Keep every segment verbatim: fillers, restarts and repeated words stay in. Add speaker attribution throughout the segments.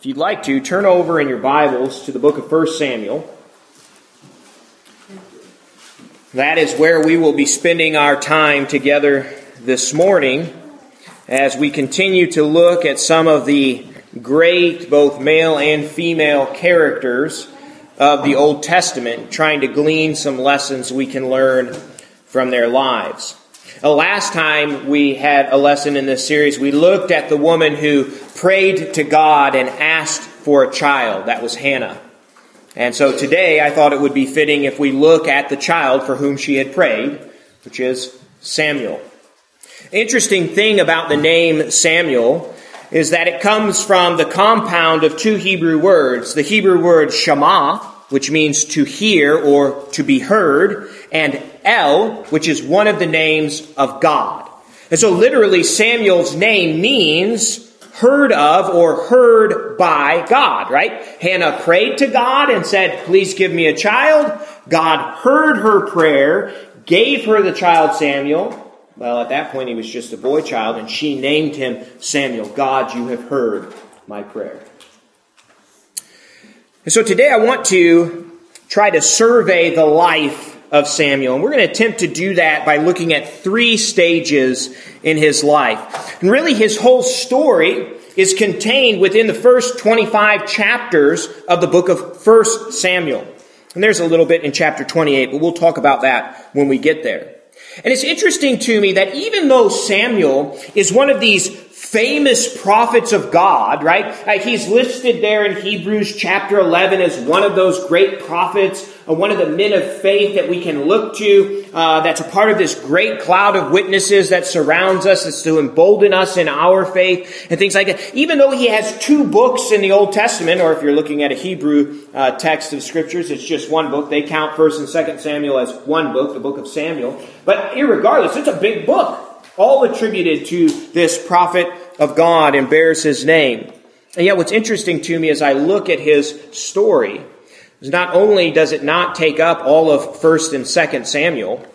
Speaker 1: If you'd like to, turn over in your Bibles to the book of First Samuel. That is where we will be spending our time together this morning as we continue to look at some of the great, both male and female characters of the Old Testament, trying to glean some lessons we can learn from their lives. The last time we had a lesson in this series, we looked at the woman who prayed to God and asked for a child. That was Hannah. And so today I thought it would be fitting if we look at the child for whom she had prayed, which is Samuel. Interesting thing about the name Samuel is that it comes from the compound of two Hebrew words. The Hebrew word Shema, which means to hear or to be heard, and El, which is one of the names of God. And so literally Samuel's name means heard of or heard by God, right? Hannah prayed to God and said, please give me a child. God heard her prayer, gave her the child Samuel. Well, at that point he was just a boy child, and she named him Samuel. God, you have heard my prayer. And so today I want to try to survey the life of Samuel. And we're going to attempt to do that by looking at three stages in his life. And really his whole story is contained within the first twenty-five chapters of the book of First Samuel. And there's a little bit in chapter twenty-eight, but we'll talk about that when we get there. And it's interesting to me that even though Samuel is one of these famous prophets of God, right? Uh, he's listed there in Hebrews chapter eleven as one of those great prophets, uh, one of the men of faith that we can look to, uh, that's a part of this great cloud of witnesses that surrounds us, that's to embolden us in our faith and things like that. Even though he has two books in the Old Testament, or if you're looking at a Hebrew uh, text of scriptures, it's just one book. They count First and Second Samuel as one book, the book of Samuel. But irregardless, it's a big book, all attributed to this prophet of God and bears his name. And yet what's interesting to me as I look at his story is not only does it not take up all of First and Second Samuel,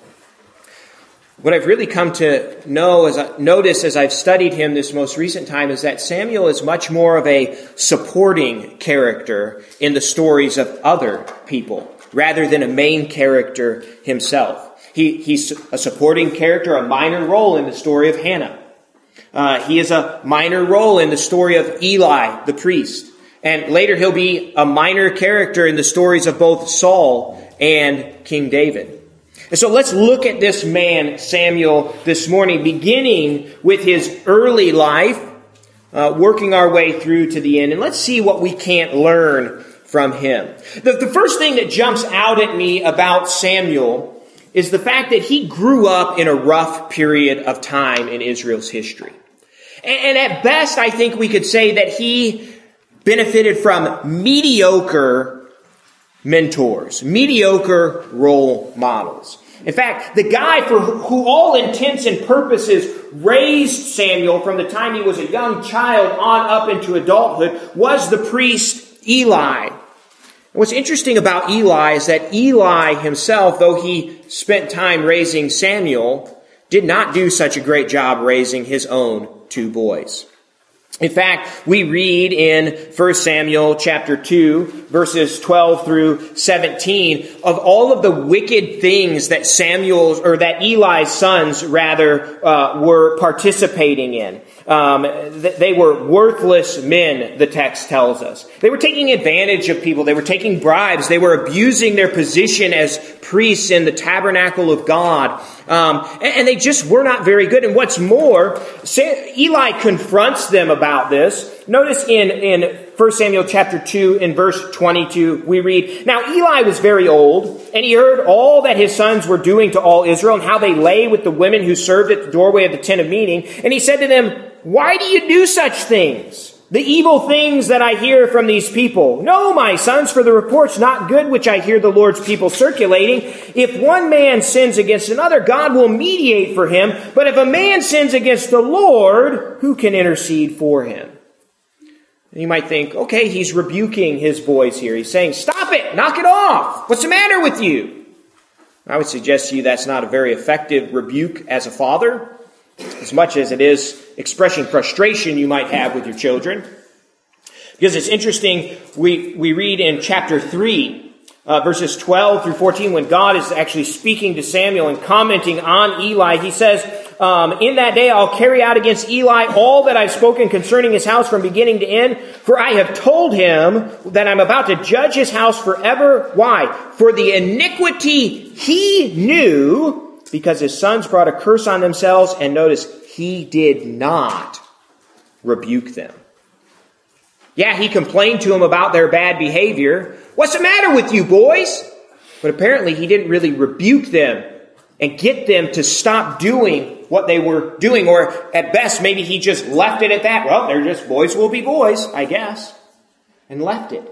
Speaker 1: what I've really come to know, as I notice as I've studied him this most recent time, is that Samuel is much more of a supporting character in the stories of other people, rather than a main character himself. He, he's a supporting character, a minor role in the story of Hannah. Uh, he is a minor role in the story of Eli, the priest. And later he'll be a minor character in the stories of both Saul and King David. And so let's look at this man, Samuel, this morning, beginning with his early life, uh, working our way through to the end. And let's see what we can't learn from him. The, the first thing that jumps out at me about Samuel is the fact that he grew up in a rough period of time in Israel's history. And at best, I think we could say that he benefited from mediocre mentors, mediocre role models. In fact, the guy for who all intents and purposes raised Samuel from the time he was a young child on up into adulthood was the priest Eli. What's interesting about Eli is that Eli himself, though he spent time raising Samuel, did not do such a great job raising his own two boys. In fact, we read in First Samuel chapter two, verses twelve through seventeen, of all of the wicked things that Samuel's, or that Eli's sons rather, uh, were participating in. Um, they were worthless men, the text tells us. They were taking advantage of people. They were taking bribes. They were abusing their position as priests in the tabernacle of God. Um, and, and they just were not very good. And what's more, Eli confronts them about this. Notice in, in First Samuel chapter two, in verse twenty-two, we read, "Now Eli was very old, and he heard all that his sons were doing to all Israel, and how they lay with the women who served at the doorway of the tent of meeting. And he said to them, 'Why do you do such things? The evil things that I hear from these people. No, my sons, for the report's not good which I hear the Lord's people circulating. If one man sins against another, God will mediate for him. But if a man sins against the Lord, who can intercede for him?'" And you might think, okay, he's rebuking his boys here. He's saying, stop it, knock it off. What's the matter with you? I would suggest to you that's not a very effective rebuke as a father, as much as it is expressing frustration you might have with your children. Because it's interesting, we, we read in chapter three, uh, verses twelve through fourteen, when God is actually speaking to Samuel and commenting on Eli, he says, um, in that day I'll carry out against Eli all that I've spoken concerning his house from beginning to end, for I have told him that I'm about to judge his house forever. Why? For the iniquity he knew, because his sons brought a curse on themselves, and notice, he did not rebuke them. Yeah, he complained to them about their bad behavior. What's the matter with you boys? But apparently he didn't really rebuke them and get them to stop doing what they were doing. Or at best, maybe he just left it at that. Well, they're just boys will be boys, I guess. And left it.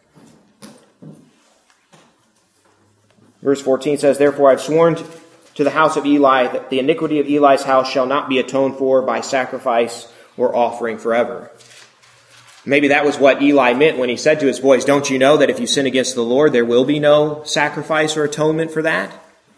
Speaker 1: Verse fourteen says, therefore I've sworn to the house of Eli that the iniquity of Eli's house shall not be atoned for by sacrifice or offering forever. Maybe that was what Eli meant when he said to his boys, don't you know that if you sin against the Lord, there will be no sacrifice or atonement for that?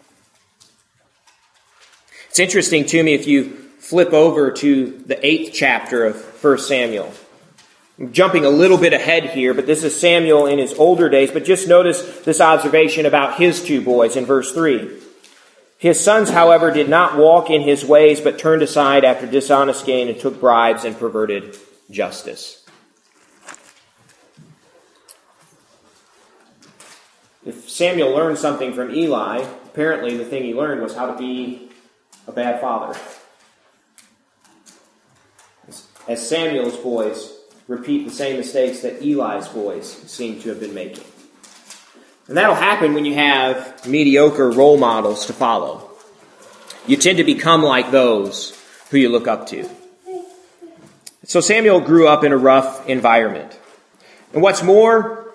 Speaker 1: It's interesting to me if you flip over to the eighth chapter of First Samuel. I'm jumping a little bit ahead here, but this is Samuel in his older days. But just notice this observation about his two boys in verse three. His sons, however, did not walk in his ways, but turned aside after dishonest gain and took bribes and perverted justice. If Samuel learned something from Eli, apparently the thing he learned was how to be a bad father. As Samuel's boys repeat the same mistakes that Eli's boys seem to have been making. And that'll happen when you have mediocre role models to follow. You tend to become like those who you look up to. So Samuel grew up in a rough environment. And what's more,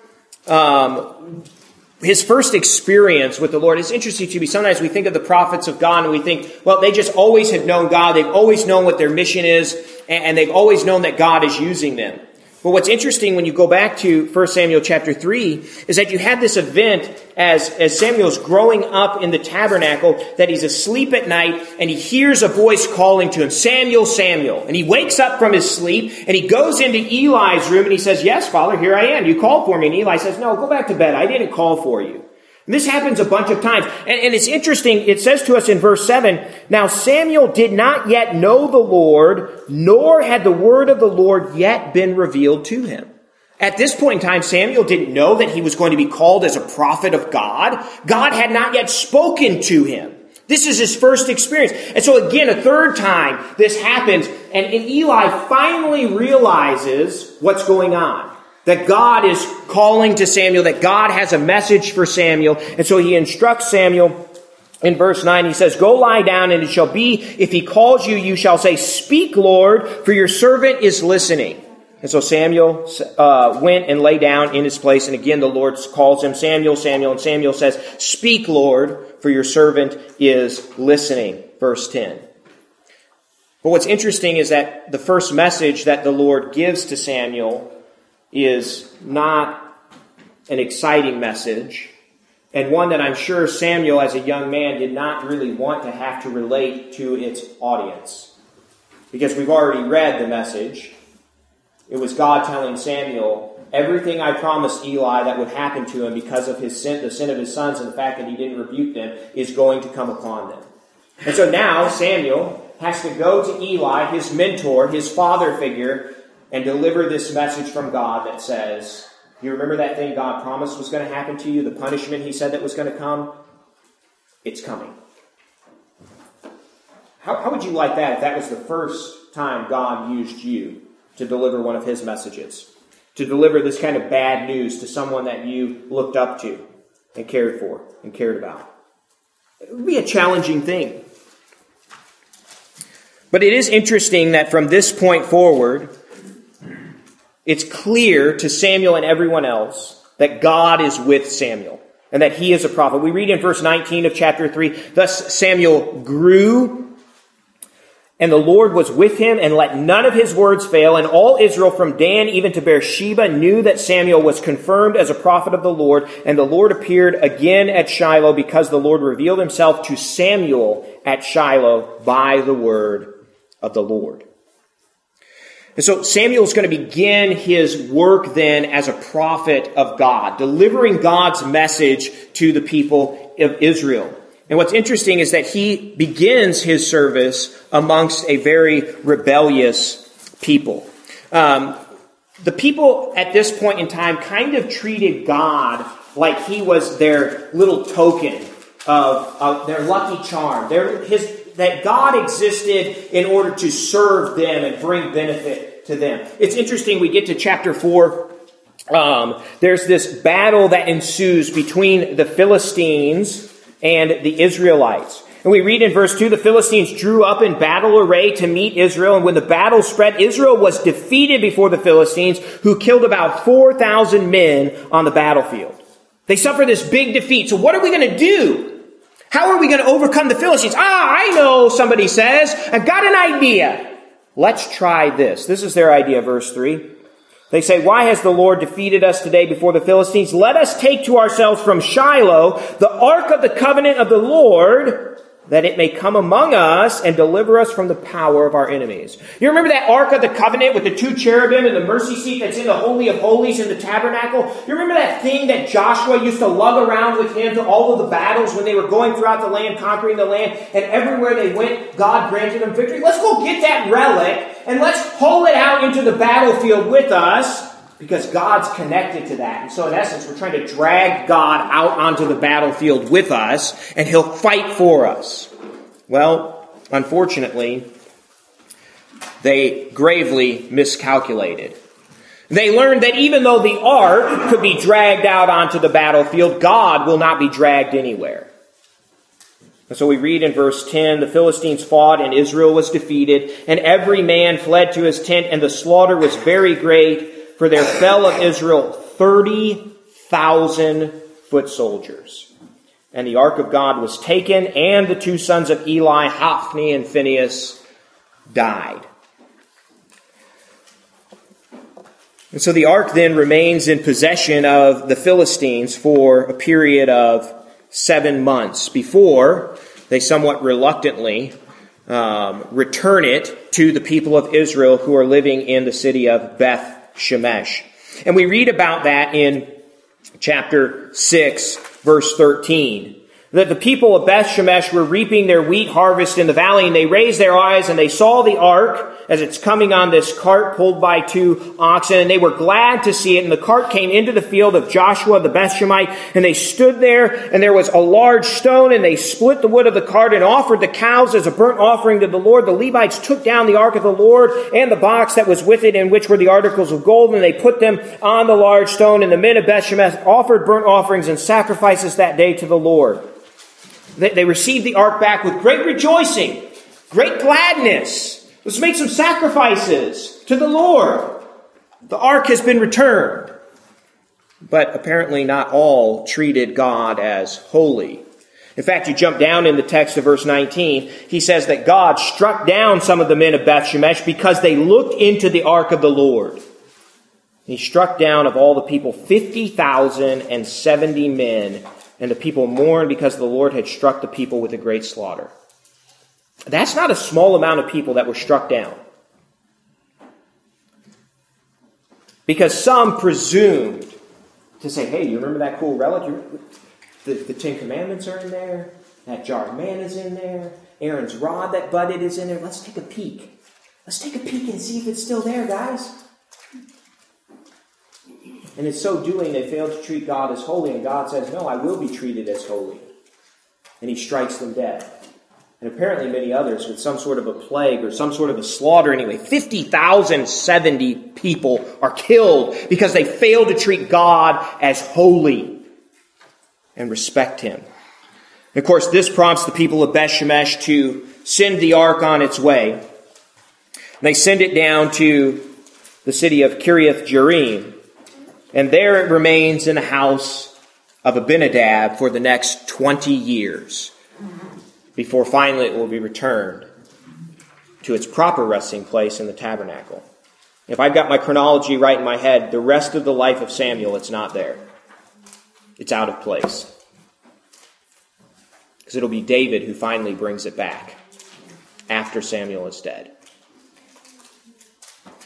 Speaker 1: um, his first experience with the Lord is interesting to me. Sometimes we think of the prophets of God and we think, well, they just always have known God. They've always known what their mission is, and they've always known that God is using them. But what's interesting when you go back to First Samuel chapter three is that you had this event as, as Samuel's growing up in the tabernacle, that he's asleep at night and he hears a voice calling to him, Samuel, Samuel. And he wakes up from his sleep and he goes into Eli's room and he says, yes, Father, here I am. You called for me. And Eli says, no, go back to bed. I didn't call for you. And this happens a bunch of times. And, and it's interesting. It says to us in verse seven, now Samuel did not yet know the Lord, nor had the word of the Lord yet been revealed to him. At this point in time, Samuel didn't know that he was going to be called as a prophet of God. God had not yet spoken to him. This is his first experience. And so again, a third time this happens, and, and Eli finally realizes what's going on. That God is calling to Samuel, that God has a message for Samuel. And so he instructs Samuel in verse nine. He says, go lie down, and it shall be, if he calls you, you shall say, speak, Lord, for your servant is listening. And so Samuel uh, went and lay down in his place. And again, the Lord calls him Samuel, Samuel. And Samuel says, speak, Lord, for your servant is listening. Verse ten. But what's interesting is that the first message that the Lord gives to Samuel is not an exciting message, and one that I'm sure Samuel, as a young man, did not really want to have to relate to its audience. Because we've already read the message. It was God telling Samuel, everything I promised Eli that would happen to him because of his sin, the sin of his sons, and the fact that he didn't rebuke them, is going to come upon them. And so now Samuel has to go to Eli, his mentor, his father figure, and deliver this message from God that says, you remember that thing God promised was going to happen to you? The punishment he said that was going to come? It's coming. How, how would you like that if that was the first time God used you to deliver one of his messages? To deliver this kind of bad news to someone that you looked up to and cared for and cared about? It would be a challenging thing. But it is interesting that from this point forward, it's clear to Samuel and everyone else that God is with Samuel and that he is a prophet. We read in verse nineteen of chapter three, thus Samuel grew, and the Lord was with him, and let none of his words fail. And all Israel from Dan even to Beersheba knew that Samuel was confirmed as a prophet of the Lord. And the Lord appeared again at Shiloh, because the Lord revealed himself to Samuel at Shiloh by the word of the Lord. And so Samuel's going to begin his work then as a prophet of God, delivering God's message to the people of Israel. And what's interesting is that he begins his service amongst a very rebellious people. Um, the people at this point in time kind of treated God like he was their little token of, of their lucky charm. Their, his, that God existed in order to serve them and bring benefit to them. It's interesting, we get to chapter four. Um, there's this battle that ensues between the Philistines and the Israelites. And we read in verse two, the Philistines drew up in battle array to meet Israel. And when the battle spread, Israel was defeated before the Philistines, who killed about four thousand men on the battlefield. They suffered this big defeat. So what are we going to do? How are we going to overcome the Philistines? Ah, I know, somebody says. I've got an idea. Let's try this. This is their idea, verse three. They say, why has the Lord defeated us today before the Philistines? Let us take to ourselves from Shiloh the ark of the covenant of the Lord, that it may come among us and deliver us from the power of our enemies. You remember that ark of the covenant with the two cherubim and the mercy seat that's in the Holy of Holies in the tabernacle? You remember that thing that Joshua used to lug around with him to all of the battles when they were going throughout the land, conquering the land, and everywhere they went, God granted them victory? Let's go get that relic and let's haul it out into the battlefield with us, because God's connected to that. And so in essence, we're trying to drag God out onto the battlefield with us, and he'll fight for us. Well, unfortunately, they gravely miscalculated. They learned that even though the ark could be dragged out onto the battlefield, God will not be dragged anywhere. And so we read in verse ten, the Philistines fought and Israel was defeated, and every man fled to his tent, and the slaughter was very great. For there fell of Israel thirty thousand foot soldiers. And the ark of God was taken, and the two sons of Eli, Hophni and Phinehas, died. And so the ark then remains in possession of the Philistines for a period of seven months before they somewhat reluctantly um, return it to the people of Israel who are living in the city of Beth Shemesh. And we read about that in chapter six, verse thirteen. That the people of Beth Shemesh were reaping their wheat harvest in the valley, and they raised their eyes and they saw the ark as it's coming on this cart pulled by two oxen, and they were glad to see it. And the cart came into the field of Joshua the Bethshemite, and they stood there, and there was a large stone, and they split the wood of the cart and offered the cows as a burnt offering to the Lord. The Levites took down the ark of the Lord and the box that was with it, in which were the articles of gold, and they put them on the large stone. And the men of Beth Shemesh offered burnt offerings and sacrifices that day to the Lord. They received the ark back with great rejoicing, great gladness. Let's make some sacrifices to the Lord. The ark has been returned. But apparently not all treated God as holy. In fact, you jump down in the text of verse nineteen. He says that God struck down some of the men of Beth Shemesh because they looked into the ark of the Lord. He struck down of all the people fifty thousand seventy men. And the people mourned because the Lord had struck the people with a great slaughter. That's not a small amount of people that were struck down. Because some presumed to say, hey, you remember that cool relic? The, the Ten Commandments are in there. That jar of manna is in there. Aaron's rod that budded is in there. Let's take a peek. Let's take a peek and see if it's still there, guys. And in so doing, they failed to treat God as holy. And God says, no, I will be treated as holy. And he strikes them dead. And apparently many others with some sort of a plague or some sort of a slaughter anyway. fifty thousand seventy people are killed because they failed to treat God as holy and respect him. And of course, this prompts the people of Beth Shemesh to send the ark on its way. They send it down to the city of Kiriath Jearim. And there it remains in the house of Abinadab for the next twenty years before finally it will be returned to its proper resting place in the tabernacle. If I've got my chronology right in my head, the rest of the life of Samuel, it's not there. It's out of place. Because it'll be David who finally brings it back after Samuel is dead.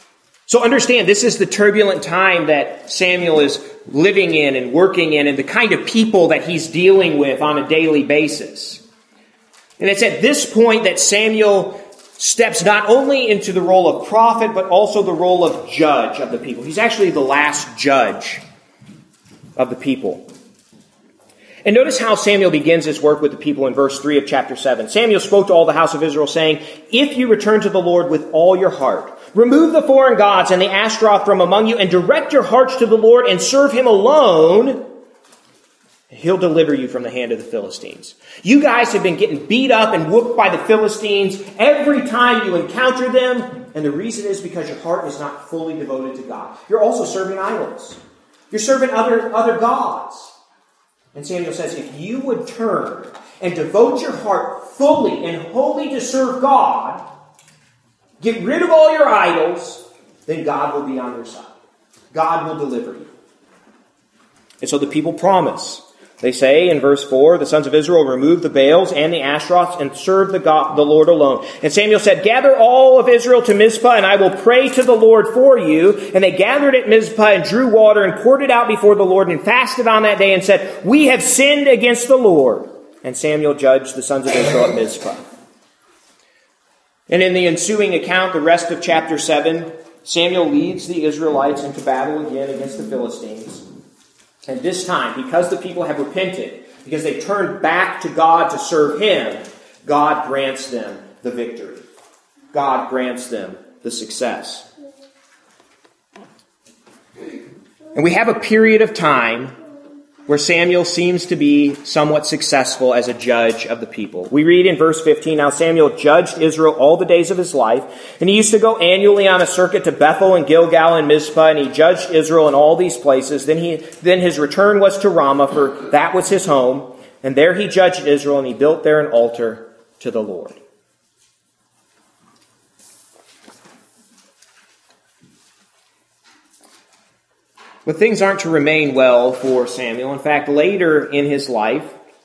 Speaker 1: So understand, this is the turbulent time that Samuel is living in and working in, and the kind of people that he's dealing with on a daily basis. And it's at this point that Samuel steps not only into the role of prophet, but also the role of judge of the people. He's actually the last judge of the people. And notice how Samuel begins his work with the people in verse three of chapter seven. Samuel spoke to all the house of Israel, saying, "If you return to the Lord with all your heart, remove the foreign gods and the Ashtaroth from among you, and direct your hearts to the Lord and serve him alone, he'll deliver you from the hand of the Philistines." You guys have been getting beat up and whooped by the Philistines every time you encounter them, and the reason is because your heart is not fully devoted to God. You're also serving idols. You're serving other, other gods. And Samuel says, if you would turn and devote your heart fully and wholly to serve God, get rid of all your idols, then God will be on your side. God will deliver you. And so the people promise. They say in verse four, the sons of Israel remove the Baals and the Ashtaroths and serve the God, the Lord alone. And Samuel said, "Gather all of Israel to Mizpah, and I will pray to the Lord for you." And they gathered at Mizpah and drew water and poured it out before the Lord and fasted on that day and said, "We have sinned against the Lord." And Samuel judged the sons of Israel at Mizpah. And in the ensuing account, the rest of chapter seven, Samuel leads the Israelites into battle again against the Philistines. And this time, because the people have repented, because they turned back to God to serve him, God grants them the victory. God grants them the success. And we have a period of time where Samuel seems to be somewhat successful as a judge of the people. We read in verse fifteen, "Now Samuel judged Israel all the days of his life, and he used to go annually on a circuit to Bethel and Gilgal and Mizpah, and he judged Israel in all these places. Then he, then his return was to Ramah, for that was his home, and there he judged Israel, and he built there an altar to the Lord." But things aren't to remain well for Samuel. In fact, later in his life,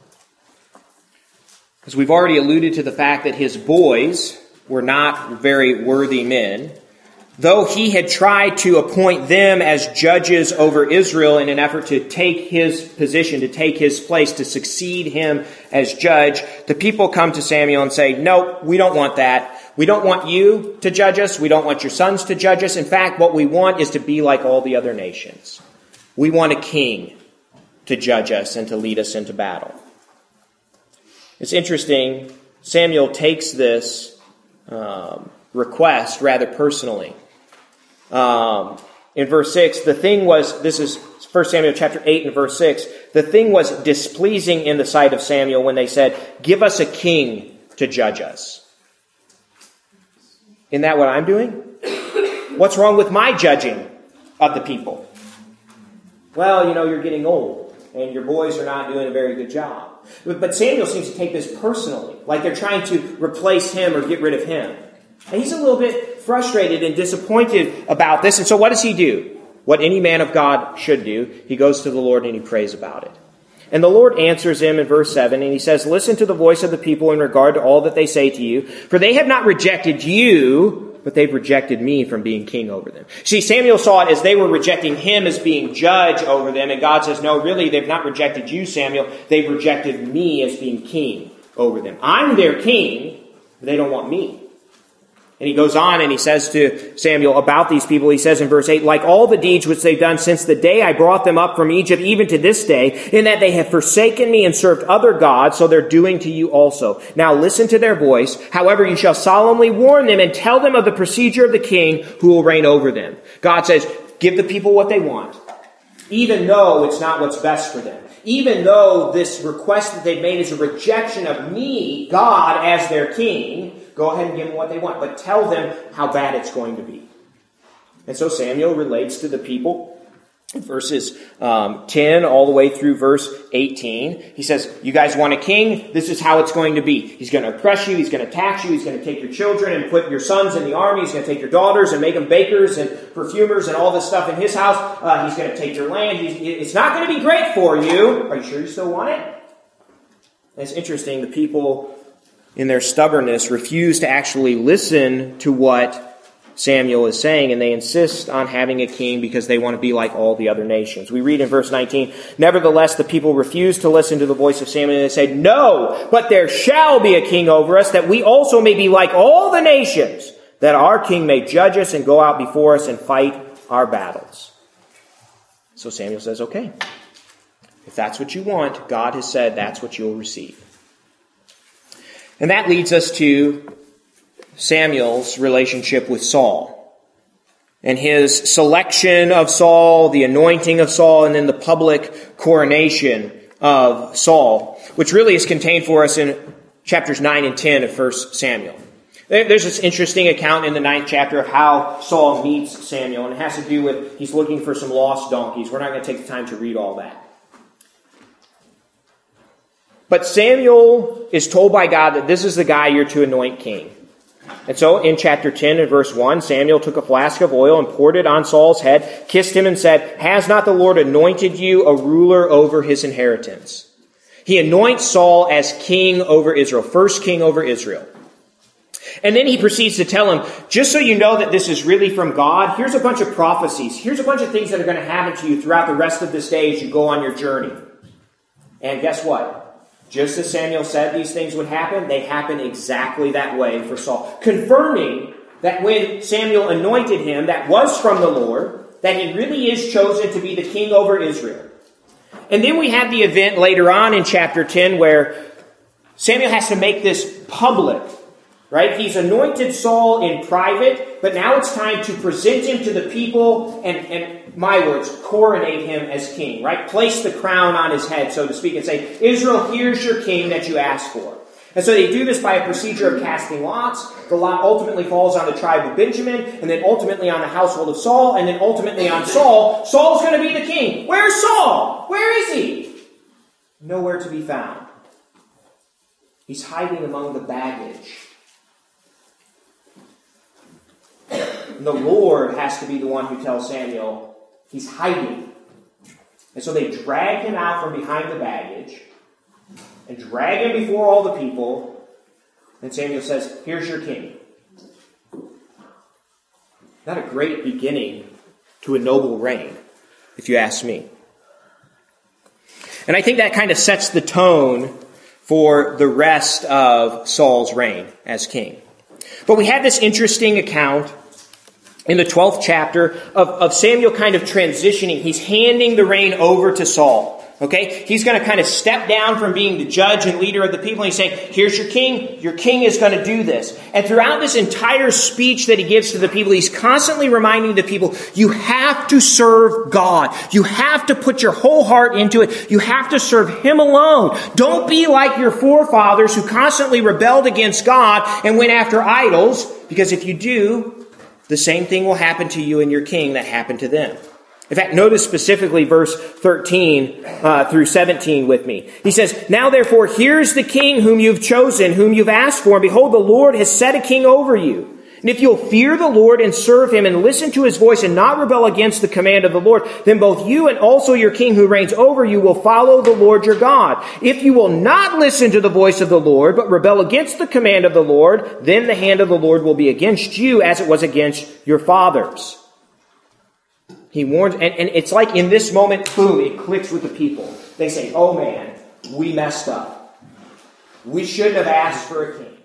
Speaker 1: as we've already alluded to the fact that his boys were not very worthy men, though he had tried to appoint them as judges over Israel in an effort to take his position, to take his place, to succeed him as judge, the people come to Samuel and say, "Nope, we don't want that. We don't want you to judge us. We don't want your sons to judge us. In fact, what we want is to be like all the other nations. We want a king to judge us and to lead us into battle." It's interesting, Samuel takes this um, request rather personally. Um, in verse six, the thing was, this is First Samuel chapter eight and verse six, the thing was displeasing in the sight of Samuel when they said, "Give us a king to judge us." Isn't that what I'm doing? What's wrong with my judging of the people? Well, you know, you're getting old, and your boys are not doing a very good job. But Samuel seems to take this personally, like they're trying to replace him or get rid of him. And he's a little bit frustrated and disappointed about this. And so what does he do? What any man of God should do. He goes to the Lord and he prays about it. And the Lord answers him in verse seven, and he says, "Listen to the voice of the people in regard to all that they say to you, for they have not rejected you, but they've rejected me from being king over them." See, Samuel saw it as they were rejecting him as being judge over them, and God says, "No, really, they've not rejected you, Samuel. They've rejected me as being king over them. I'm their king, but they don't want me." And he goes on and he says to Samuel about these people, he says in verse eight, "Like all the deeds which they've done since the day I brought them up from Egypt, even to this day, in that they have forsaken me and served other gods, so they're doing to you also. Now listen to their voice. However, you shall solemnly warn them and tell them of the procedure of the king who will reign over them." God says, give the people what they want, even though it's not what's best for them. Even though this request that they've made is a rejection of me, God, as their king, go ahead and give them what they want, but tell them how bad it's going to be. And so Samuel relates to the people in verses um, ten all the way through verse eighteen. He says, "You guys want a king? This is how it's going to be. He's going to oppress you. He's going to tax you. He's going to take your children and put your sons in the army. He's going to take your daughters and make them bakers and perfumers and all this stuff in his house. Uh, he's going to take your land. He's, it's not going to be great for you. Are you sure you still want it?" And it's interesting. The people, in their stubbornness, refuse to actually listen to what Samuel is saying, and they insist on having a king because they want to be like all the other nations. We read in verse nineteen, nevertheless, the people refused to listen to the voice of Samuel, and they said, no, but there shall be a king over us, that we also may be like all the nations, that our king may judge us and go out before us and fight our battles. So Samuel says, okay, if that's what you want, God has said that's what you'll receive. And that leads us to Samuel's relationship with Saul and his selection of Saul, the anointing of Saul, and then the public coronation of Saul, which really is contained for us in chapters nine and ten of First Samuel. There's this interesting account in the ninth chapter of how Saul meets Samuel, and it has to do with he's looking for some lost donkeys. We're not going to take the time to read all that. But Samuel is told by God that this is the guy you're to anoint king. And so in chapter ten and verse one, Samuel took a flask of oil and poured it on Saul's head, kissed him and said, has not the Lord anointed you a ruler over his inheritance? He anoints Saul as king over Israel, first king over Israel. And then he proceeds to tell him, just so you know that this is really from God, here's a bunch of prophecies. Here's a bunch of things that are going to happen to you throughout the rest of this day as you go on your journey. And guess what? Just as Samuel said these things would happen, they happen exactly that way for Saul. Confirming that when Samuel anointed him, that was from the Lord, that he really is chosen to be the king over Israel. And then we have the event later on in chapter ten where Samuel has to make this public. Right? He's anointed Saul in private, but now it's time to present him to the people and, and my words, coronate him as king, right? Place the crown on his head, so to speak, and say, Israel, here's your king that you asked for. And so they do this by a procedure of casting lots. The lot ultimately falls on the tribe of Benjamin, and then ultimately on the household of Saul, and then ultimately on Saul. Saul's going to be the king. Where's Saul? Where is he? Nowhere to be found. He's hiding among the baggage. And the Lord has to be the one who tells Samuel he's hiding. And so they drag him out from behind the baggage and drag him before all the people. And Samuel says, here's your king. Not a great beginning to a noble reign, if you ask me. And I think that kind of sets the tone for the rest of Saul's reign as king. But we have this interesting account in the twelfth chapter of, of Samuel kind of transitioning. He's handing the reign over to Saul. Okay? He's going to kind of step down from being the judge and leader of the people. And he's saying, here's your king. Your king is going to do this. And throughout this entire speech that he gives to the people, he's constantly reminding the people, you have to serve God. You have to put your whole heart into it. You have to serve him alone. Don't be like your forefathers who constantly rebelled against God and went after idols. Because if you do, the same thing will happen to you and your king that happened to them. In fact, notice specifically verse thirteen uh, through seventeen with me. He says, now therefore, here's the king whom you've chosen, whom you've asked for. And behold, the Lord has set a king over you. And if you'll fear the Lord and serve him and listen to his voice and not rebel against the command of the Lord, then both you and also your king who reigns over you will follow the Lord your God. If you will not listen to the voice of the Lord, but rebel against the command of the Lord, then the hand of the Lord will be against you as it was against your fathers. He warns, and, and it's like in this moment, boom, it clicks with the people. They say, oh man, we messed up. We shouldn't have asked for a king.